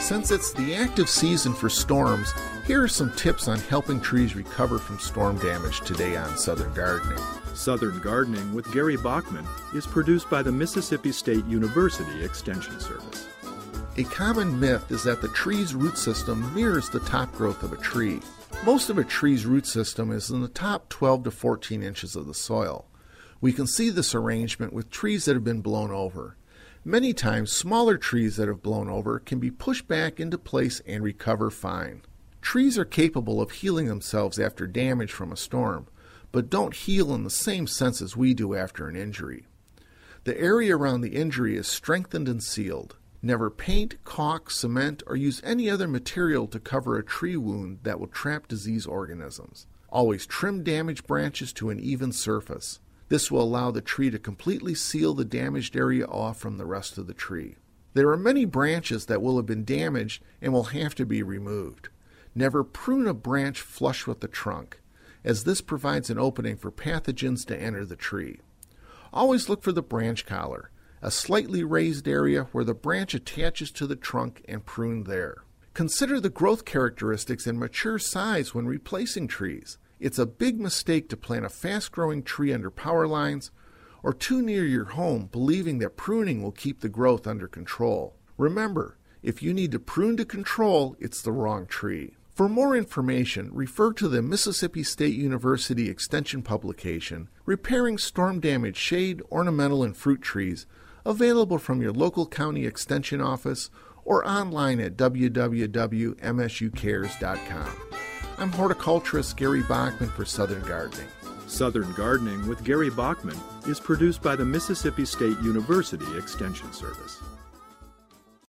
Since it's the active season for storms, here are some tips on helping trees recover from storm damage today on Southern Gardening. Southern Gardening with Gary Bachman is produced by the Mississippi State University Extension Service. A common myth is that the tree's root system mirrors the top growth of a tree. Most of a tree's root system is in the top 12 to 14 inches of the soil. We can see this arrangement with trees that have been blown over. Many times, smaller trees that have blown over can be pushed back into place and recover fine. Trees are capable of healing themselves after damage from a storm, but don't heal in the same sense as we do after an injury. The area around the injury is strengthened and sealed. Never paint, caulk, cement, or use any other material to cover a tree wound that will trap disease organisms. Always trim damaged branches to an even surface. This will allow the tree to completely seal the damaged area off from the rest of the tree. There are many branches that will have been damaged and will have to be removed. Never prune a branch flush with the trunk, as this provides an opening for pathogens to enter the tree. Always look for the branch collar, a slightly raised area where the branch attaches to the trunk, and prune there. Consider the growth characteristics and mature size when replacing trees. It's a big mistake to plant a fast-growing tree under power lines or too near your home, believing that pruning will keep the growth under control. Remember, if you need to prune to control, it's the wrong tree. For more information, refer to the Mississippi State University Extension publication, Repairing Storm-Damaged Shade, Ornamental, and Fruit Trees, available from your local county extension office or online at www.msucares.com. I'm horticulturist Gary Bachman for Southern Gardening. Southern Gardening with Gary Bachman is produced by the Mississippi State University Extension Service.